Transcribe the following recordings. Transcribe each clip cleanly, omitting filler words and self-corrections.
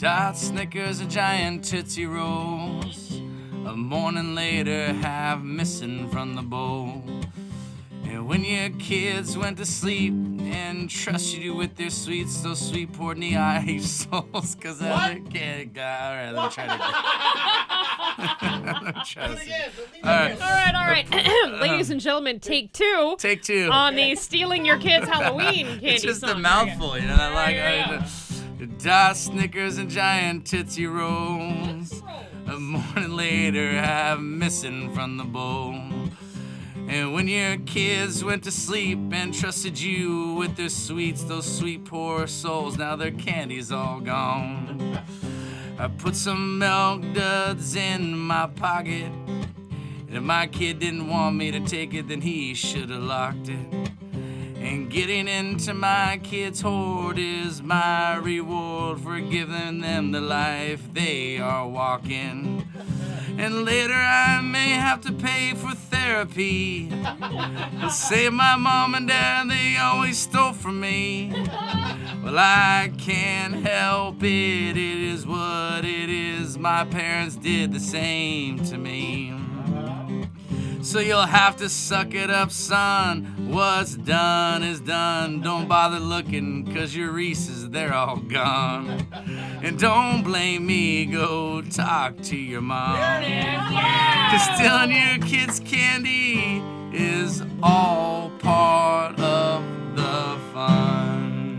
Dots, Snickers, and giant Tootsie Rolls. A morning later, half missing from the bowl. And when your kids went to sleep and trusted you with their sweets, those sweet poured in the ice souls, cause I can't. All right, let me try it again. Let me try this again. All right. Ladies and gentlemen, take two. Take two. On the Stealing Your Kids Halloween candy It's just song. a mouthful, you know. Dots, Snickers, and giant Tootsie Rolls. A morning later, half missing from the bowl. And when your kids went to sleep and trusted you with their sweets, those sweet poor souls, now their candy's all gone. I put some milk duds in my pocket, and if my kid didn't want me to take it, then he should have locked it. And getting into my kids' hoard is my reward for giving them the life they are walking. And later I may have to pay for therapy. Save my mom and dad, they always stole from me. Well, I can't help it, it is what it is. My parents did the same to me. So you'll have to suck it up, son. What's done is done. Don't bother looking, cause your Reese's, they're all gone. And don't blame me, go talk to your mom. Cause stealing your kids' candy is all part of the fun.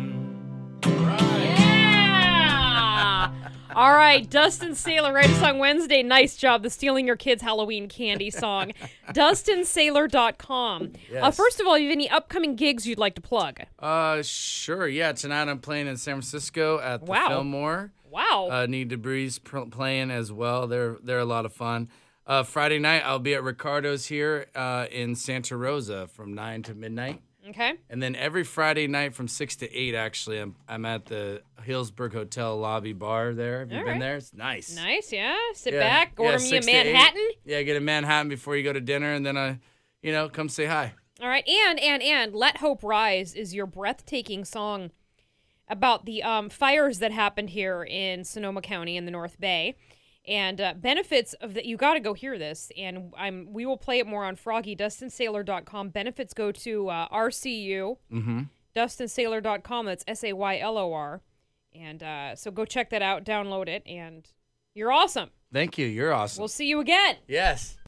All right, Dustin Saylor, write a song Wednesday. Nice job, the Stealing Your Kids Halloween candy song. DustinSaylor.com. Yes. First of all, you have any upcoming gigs you'd like to plug? Sure, yeah. Tonight I'm playing in San Francisco at the Fillmore. Wow. Need to Breeze playing as well. They're a lot of fun. Friday night I'll be at Ricardo's here in Santa Rosa from 9 to midnight. Okay. And then every Friday night from 6 to 8, actually, I'm at the Hillsburg Hotel lobby bar there. Have you been there? It's nice. Nice, yeah. Sit back, order me a 6 to 8. Manhattan. Yeah, get a Manhattan before you go to dinner, and then, come say hi. All right, and Let Hope Rise is your breathtaking song about the fires that happened here in Sonoma County in the North Bay. And benefits of that, you got to go hear this. And we will play it more on Froggy. DustinSaylor.com. Benefits go to RCU. Mm-hmm. DustinSaylor.com. That's SAYLOR. And so go check that out, download it, and you're awesome. Thank you. You're awesome. We'll see you again. Yes.